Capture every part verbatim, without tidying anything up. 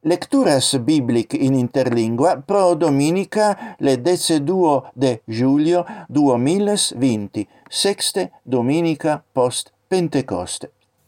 Lecturas biblic in interlingua pro dominica le decduo de Julio duemilaventi, sexte dominica post Pentecoste.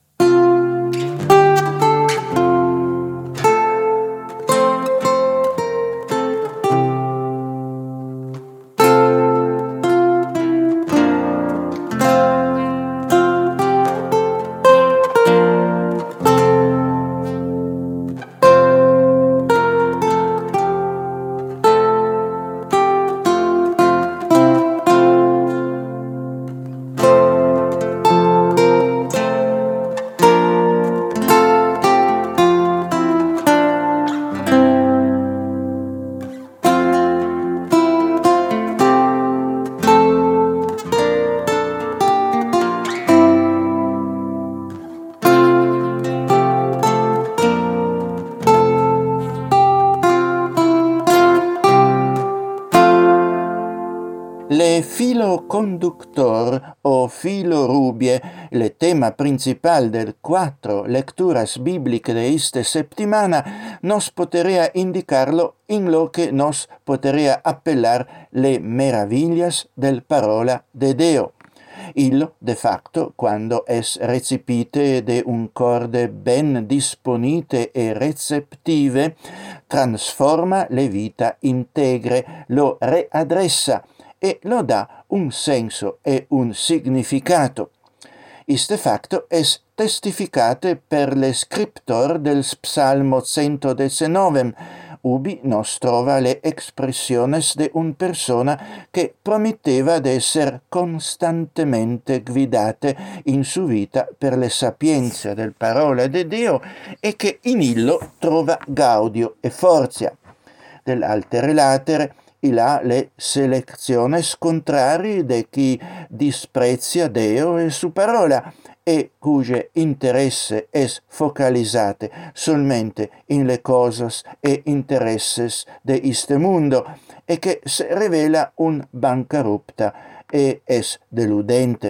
Le filo conductor o filo rubie, le tema principal del cuatro lecturas bíblicas de esta septimana, nos poterea indicarlo in lo que nos poterea appelar le meravillas del parola de Deo. Illo, de facto, quando es recipite de un corde ben disponite e receptive, transforma le vita integre, lo readressa, e lo dà un senso e un significato. Iste facto es testificate per le scriptor del Psalmo centodecinovem, ubi nos trova le expressiones de un persona che prometteva d'esser costantemente guidate in su vita per le sapienze del parola de Dio e che in illo trova gaudio e forza. Del altere latere il ha le seleziones contrari de chi disprezia Deo e su parola e cuge interesse es focalizate solmente in le cosas e interesses de este mundo e che se revela un bancarupta e es deludente.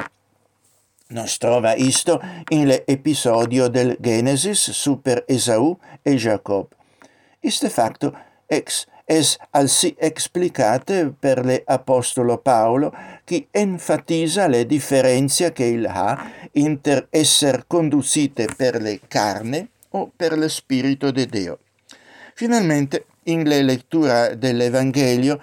Nos trova isto in le episodio del Genesis super Esaù e Jacob. Iste facto ex es alsi explicate per le apostolo Paolo, chi enfatisa le differenze che il ha inter esser conducite per le carne o per lo spirito de Deo. Finalmente, in le lettura dell'Evangelio,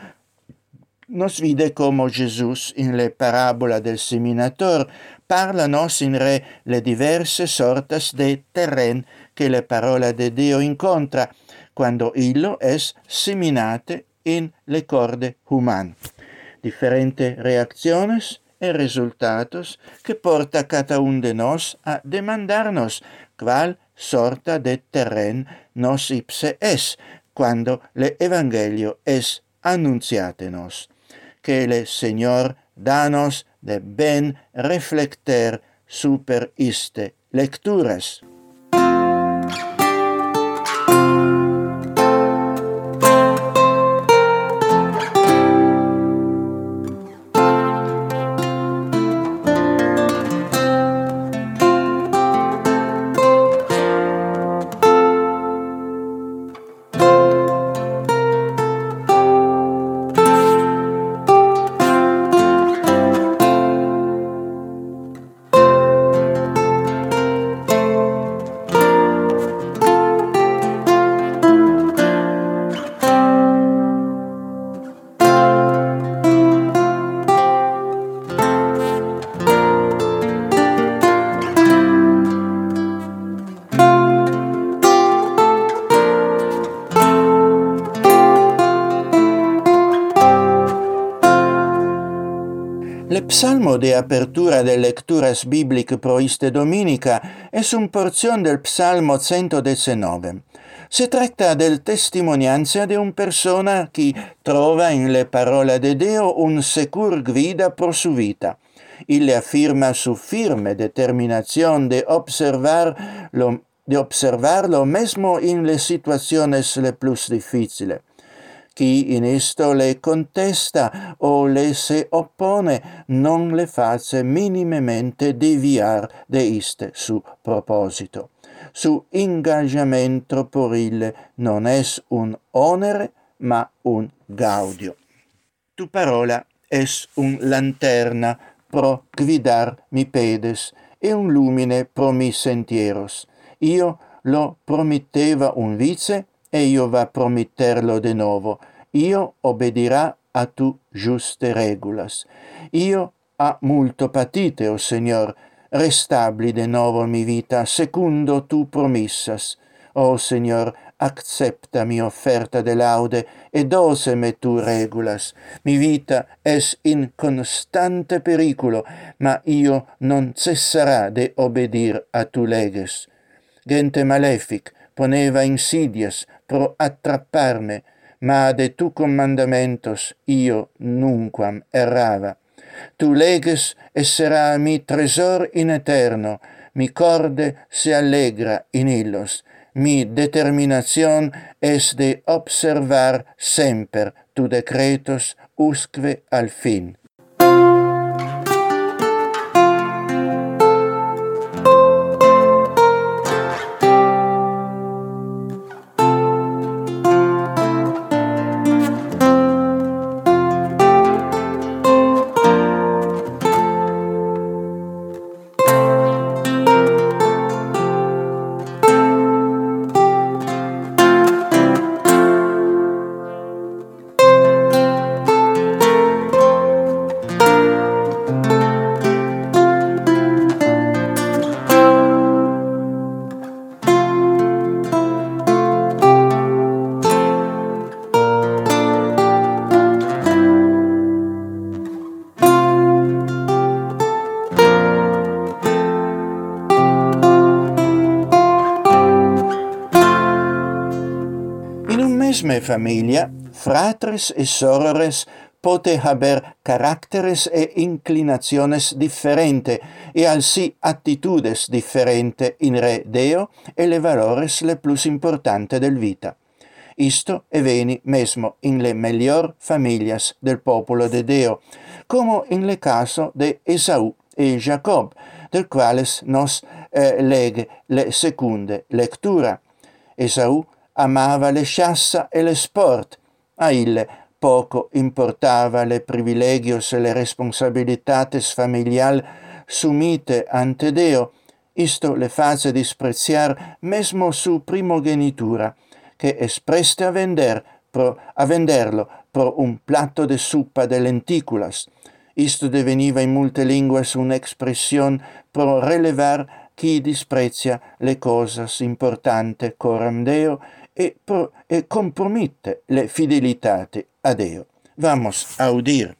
nos vide como Jesus, in le parabola del seminator, parla nos in re le diverse sortas de terren che le parola de Deo incontra, quando illo es seminate in le corde human. Differente reacciones e resultatos que porta cada un de nos a demandarnos qual sorta de terren nos ipse es, quando le evangelio es annunciate nos. Que le Señor danos de ben reflecter super iste lecturas. Le psalmo de apertura de lecturas biblic pro iste dominica es un porción del psalmo centodecinovem. Se tratta del testimonianza de un persona qui trova in le parola de Deo un secur guida por su vita. Ille affirma su firme determinación de observar lo, de observarlo mesmo in le situaciones le plus difficile. Chi in esto le contesta o le se oppone non le face minimemente deviar de iste su proposito. su ingaggiamento puerile non es un onere, ma un gaudio. Tu parola es un lanterna pro guidar mi pedes e un lumine pro mi sentieros. Io lo promitteva un vice e io va promitterlo de novo. Io obedirà a tu giuste regulas. Io ha multo patite, o Señor, restabli de novo mi vita secundo tu promissas. O Señor, accepta mi offerta de laude e doseme tu regulas. Mi vita es in constante periculo, ma io non cessarà de obedir a tu leges. Gente malefic poneva insidias pro attrapparme, ma de tu commandamentos io nunquam errava. Tu leges essera mi tresor in eterno, mi corde se allegra in illos. Mi determinacion es de observar semper tu decretos usque al fin. Mesme familia, fratres e sorores pote haber caracteres e inclinaciones differente e alsi attitudes differente in re Deo e le valores le plus importante del vita. Isto eveni mesmo in le melior familias del popolo de Deo, como in le caso de Esaú e Jacob, del quales nos eh, lege le secunde lectura. Esaú amava le chassa e le sport, a ille poco importava le privilegios e le responsabilitates familial sumite ante Deo, isto le face dispreziar mesmo su primogenitura, che es preste a vender pro, a venderlo pro un platto de suppa de lenticulas. Isto deveniva in multe linguas un'expression pro relevar chi disprezia le cosas importante coram Deo e, pro, e compromitte le fidelitate a Deo. Vamos a udir.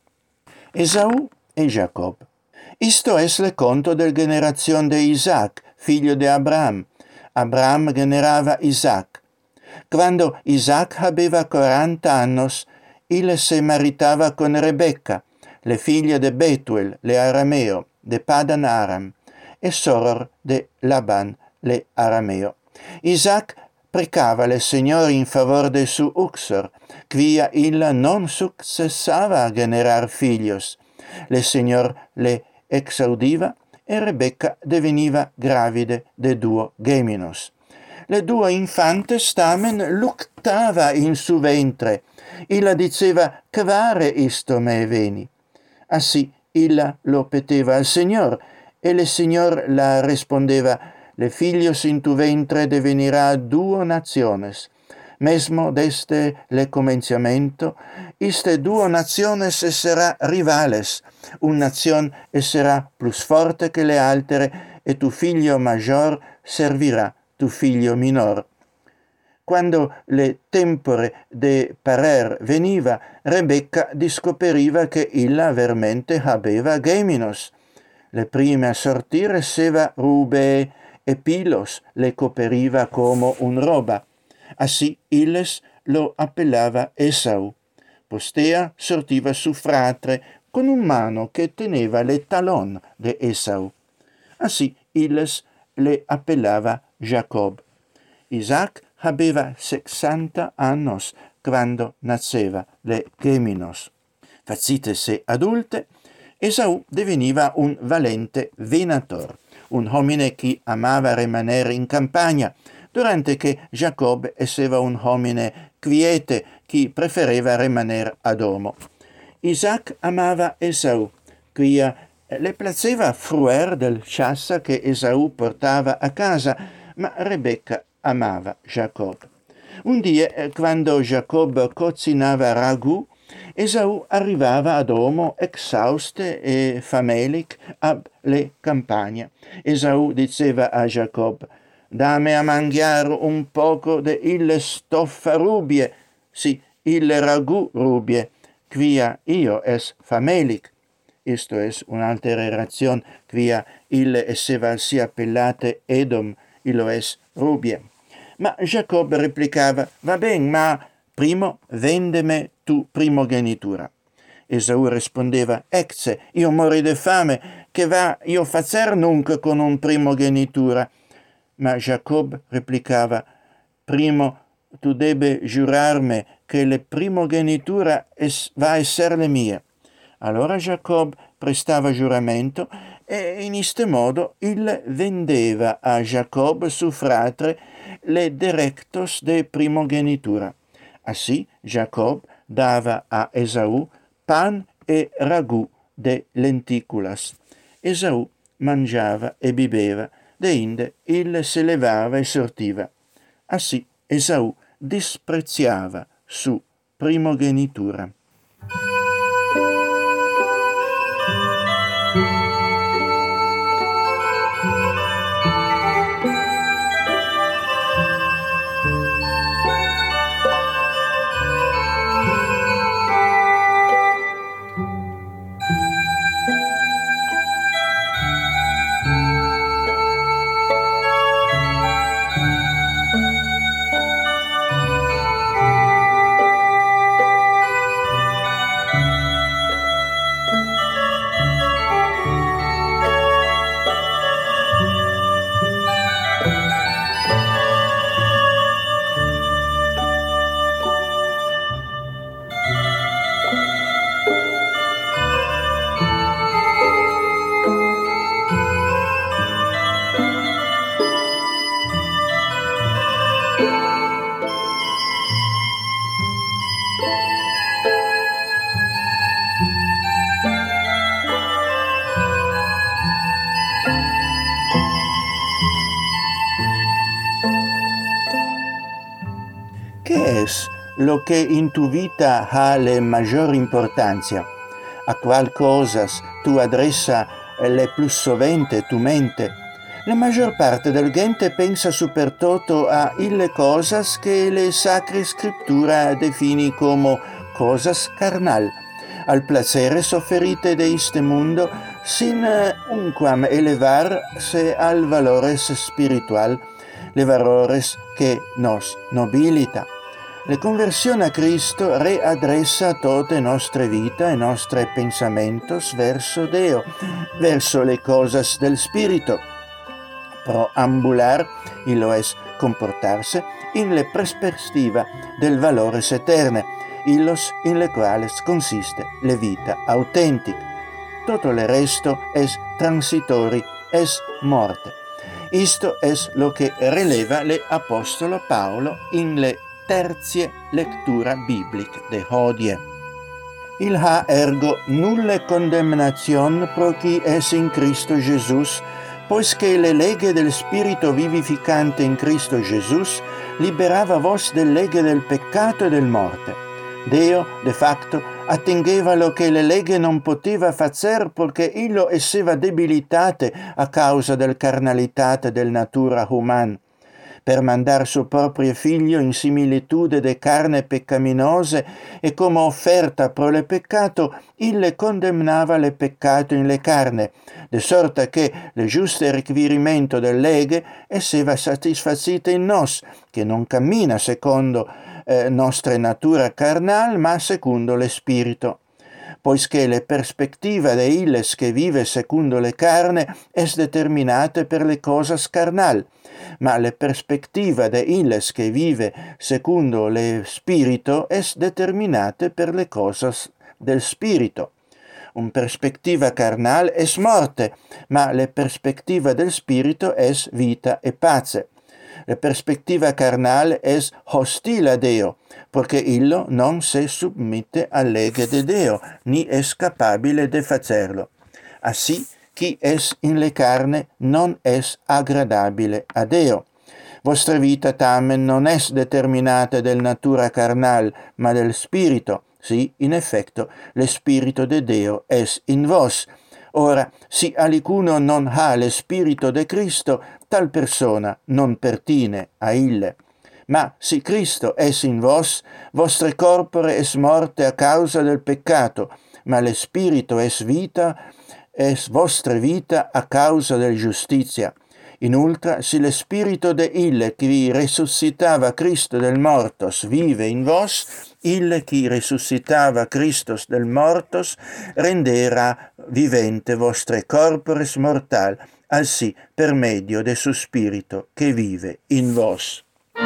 Esaú e Jacob. Isto es le conto del generazion de Isaac, figlio de Abraham. Abraham generava Isaac. Quando Isaac aveva quaranta annos, il se maritava con Rebecca, le figlie de Betuel, le arameo, de Padan Aram, e soror de Laban, le arameo. Isaac precava le Signore in favor de su uxor, quia illa non successava a generar filios. Le Signor le exaudiva e Rebecca deveniva gravide de duo geminos. Le due infantes tamen luctava in su ventre. Illa diceva, quare isto me veni? Assi illa lo peteva al Signor, e le Signor la rispondeva, le filios in tu ventre devenirà duo naciones. Mesmo deste le comenciamento, iste duo naciones essera rivales. Un nazion essera plus forte che le altere, e tu figlio major servirà tu figlio minor. Quando le tempore de parer veniva, Rebecca discoperiva che illa vermente habeva geminos. Le prime a sortir esseva Rube e Pilos, le coperiva come un roba. Assi illes lo appellava Esau. Postea sortiva su fratre con un mano che teneva le talon de Esau. Assi illes le appellava Jacob. Isaac aveva sessanta annos quando nasceva le geminos. Facitese adulte, Esau deveniva un valente venator. un homine chi amava rimanere in campagna, durante che Giacobbe esseva un homine quiete chi preferiva rimanere a domo. Isaac amava Esau, quia le placeva fruer del ciassa che Esau portava a casa, ma Rebecca amava Giacobbe. Un dia, quando Giacobbe cocinava ragù, Esau arrivava a domo exhauste e famelic ab le campagna. Esau diceva a Giacobbe: «Dame a mangiare un poco de ille stoffa rubie, sì, ille ragù rubie, quia io es famelic». Isto es un'altra razione, quia ille esseva si appellate Edom, illo es rubie. Ma Giacobbe replicava: «Va ben, ma primo vendeme tu primogenitura». Esau rispondeva: «Ecce, io mori de fame, che va io facer nunc con un primogenitura». Ma Giacobbe replicava: «Primo, tu debe giurarme che le primogenitura es, va a essere le mie». Allora Giacobbe prestava giuramento e in iste modo il vendeva a Giacobbe su fratre le directos de primogenitura. Assi Giacobbe dava a Esau pan e ragù de lenticulas. Esau mangiava e bibeva, de inde il se levava e sortiva. Assi Esau dispreziava su primogenitura. ¿Qué es lo que en tu vida ha la mayor importancia? ¿A cuál cosas tu adressa le plus sovente tu mente? La maggior parte del gente pensa supertutto a ille cosas che le sacre scrittura defini como cosas carnal, al placere sofferite de este mundo, sin unquam elevarse al valores spiritual, le valores que nos nobilita. La conversione a Cristo readressa tutte nostre vita e nostri pensamentos verso Deo, verso le cosas del Spirito. Pro ambular, illo es comportarse, in le perspectiva del valores eterne, illos in le quales consiste le vita autentic. Tutto le resto es transitori, es morte. Isto es lo che releva le apostolo Paolo in le terzie lectura bibliche de hodie. Il ha ergo nulle condemnation pro chi es in Cristo Jesus, poiché le leghe del Spirito vivificante in Cristo Jesus liberava vos del leghe del peccato e del morte. Deo, de facto, attingeva lo che le leghe non poteva facer perché illo esseva debilitate a causa del carnalitate del natura human. Per mandar suo proprio figlio in similitude de carne peccaminose e come offerta pro le peccato, ille condemnava le peccato in le carne, de sorta che le giuste requirimento del leghe esseva satisfacite in nos, che non cammina secondo eh, nostre natura carnal, ma secondo le spirito. Poiché le perspectiva de illes che vive secondo le carne es determinate per le cosas carnal, ma le perspectiva de illes che vive secondo le spirito es determinate per le cosas del spirito. una perspectiva carnal es morte, ma la perspectiva del spirito es vita e pace. La perspectiva carnal es hostile a Deo, porque illo non se submite al legge de Deo, ni es capabile de facerlo. Así, chi es in le carne non es agradabile a Deo. Vostra vita tamen non es determinata del natura carnal, ma del spirito. Sì, in effetto, le spirito de Deo es in vos. Ora, si alicuno non ha le spirito de Cristo, tal persona non pertine a ille. Ma si Cristo es in vos, vostre corpore es morte a causa del peccato, ma le spirito es vita, es vostre vita a causa del giustizia. Inoltre, si le spirito de ille qui resuscitava Cristo del mortos vive in vos, ille qui resuscitava Christos del mortos rendera vivente vostre corpores mortal, alsi per medio de su spirito che vive in vos.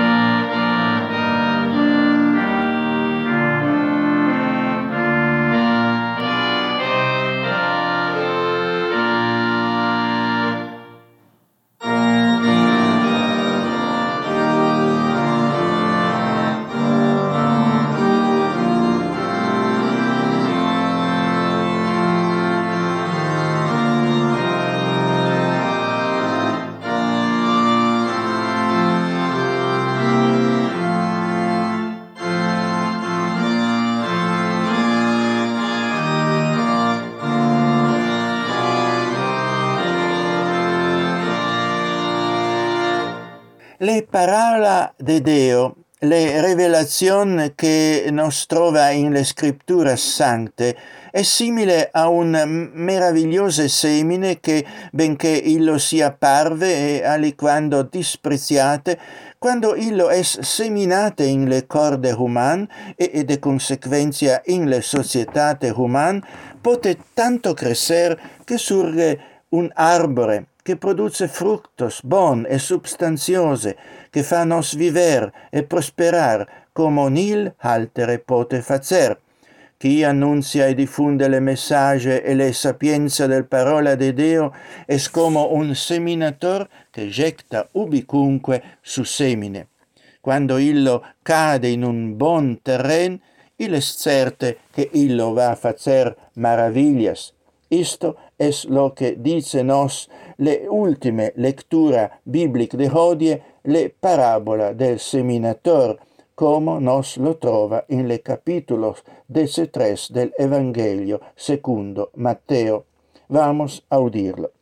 Le parola de Deo, le revelazioni che nos trova in le scritture sante, è simile a un meraviglioso semine che, benché illo sia parve e aliquando dispreziate, quando illo es seminate in le corde human e, e de consequentia in le societate human, pote tanto crescer che surge un arbore che produce fructos bon e substanziose, che fa nos viver e prosperar, como nil altere pote facer. Chi annuncia e diffonde le messaggi e le sapienza del parola de Deo es como un seminator che getta ubicunque su semine. Quando illo cade in un bon terren, il es certe che illo va a facer maravillas. Isto es lo que dice nos le ultime lectura biblica de hodie, le parabola del seminator, como nos lo trova in le capítulos trece del Evangelio secondo Matteo. Vamos a udirlo.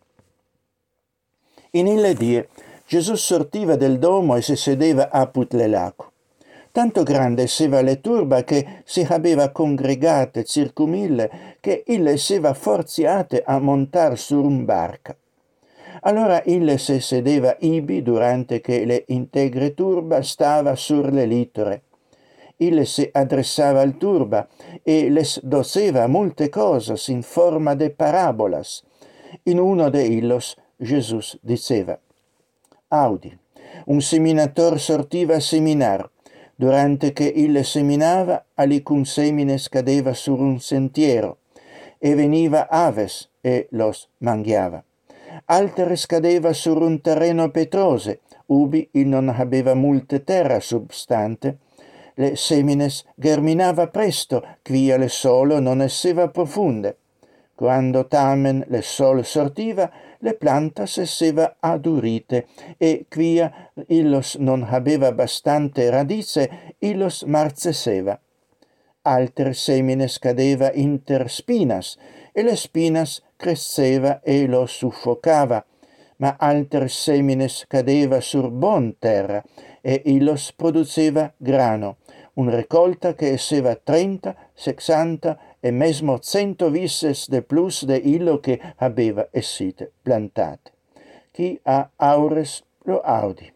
In ille die, Gesù sortiva del domo e si sedeva apud le laco. Tanto grande esseva le turba che si habeva congregate circum ille, che ille esseva forziate a montar sur un barca. Allora ille se sedeva ibi durante che le integre turba stava sur le litore. Ille se adressava al turba e les doceva multe cosas in forma de parabolas. In uno de illos Gesù diceva: Audi, un seminator sortiva a seminar. Durante che ille seminava, alicun semine scadeva sur un sentiero, e veniva aves e los mangiava. Altere scadeva sur un terreno petrose, ubi il non habeva multe terra substante. Le semines germinava presto, quia le solo non esseva profunde. Quando tamen le sol sortiva, le plantas esseva adurite, e quia illos non habeva bastante radice, illos marceseva. Alter semines cadeva inter spinas, e le spinas cresceva e lo suffocava, ma alter semines cadeva sur bon terra, e illos produceva grano, un recolta che esseva trenta, sessanta e mesmo cento visses de plus de illo che habeva essite plantate. Chi ha aures lo audi.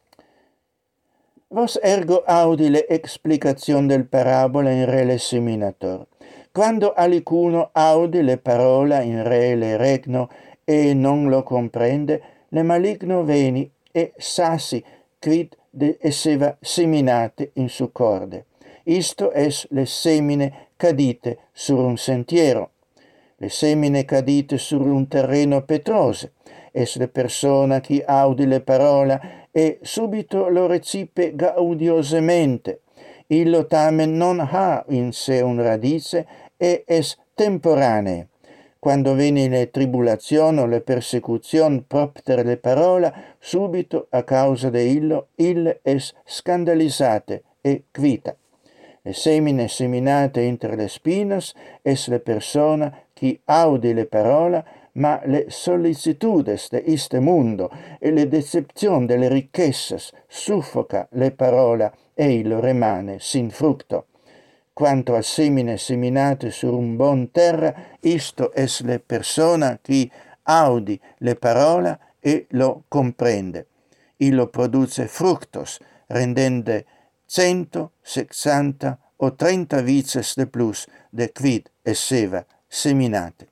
Vos ergo audi le explicazion del parabola in re le seminator. Quando alicuno audi le parola in re le regno e non lo comprende, le maligno veni e sassi quid de esseva seminate in su corde. Isto es le semine cadite sur un sentiero. le semine cadite sur un terreno petrose, es le persona chi audi le parola e subito lo recipe gaudiosamente. Illo tamen non ha in sé un radice e es temporanee. Quando veni le tribulazioni o le persecuzioni propter le parola, subito a causa de illo, il es scandalisate e quita. Le semine seminate inter le spinas es le persona qui audi le parola, ma le sollicitudes de iste mundo e le decepzion delle ricchezas suffoca le parola e illo remane sin fructo. Quanto a semine seminate sur un bon terra, isto es le persona qui audi le parola e lo comprende. Illo produce fructos, rendende cento, sessanta o trenta vices de plus de quid esseva seminate.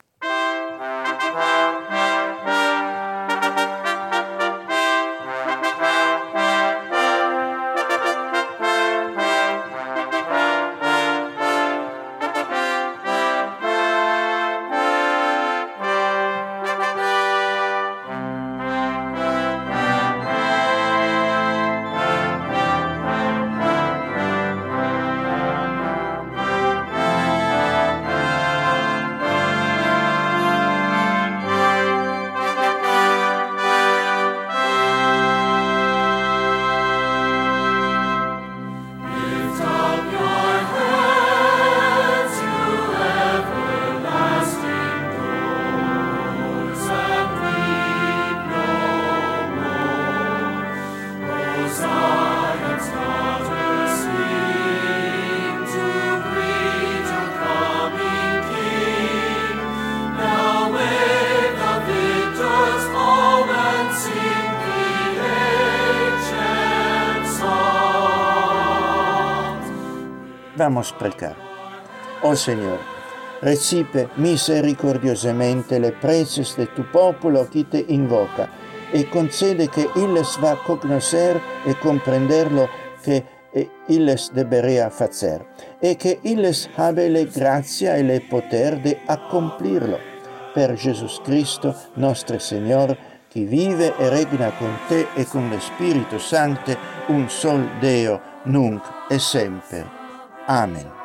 Vamos a precar. Oh Señor, recipe misericordiosamente le preces de tu popolo que te invoca e concede que illes va cognoscer e comprenderlo que illes deberea facer e que illes habe le grazia e le poter de accomplirlo. Per Gesù Cristo, nostro Señor, che vive e regna con te e con lo Spirito Santo, un sol Deo, nunc e semper. Amen.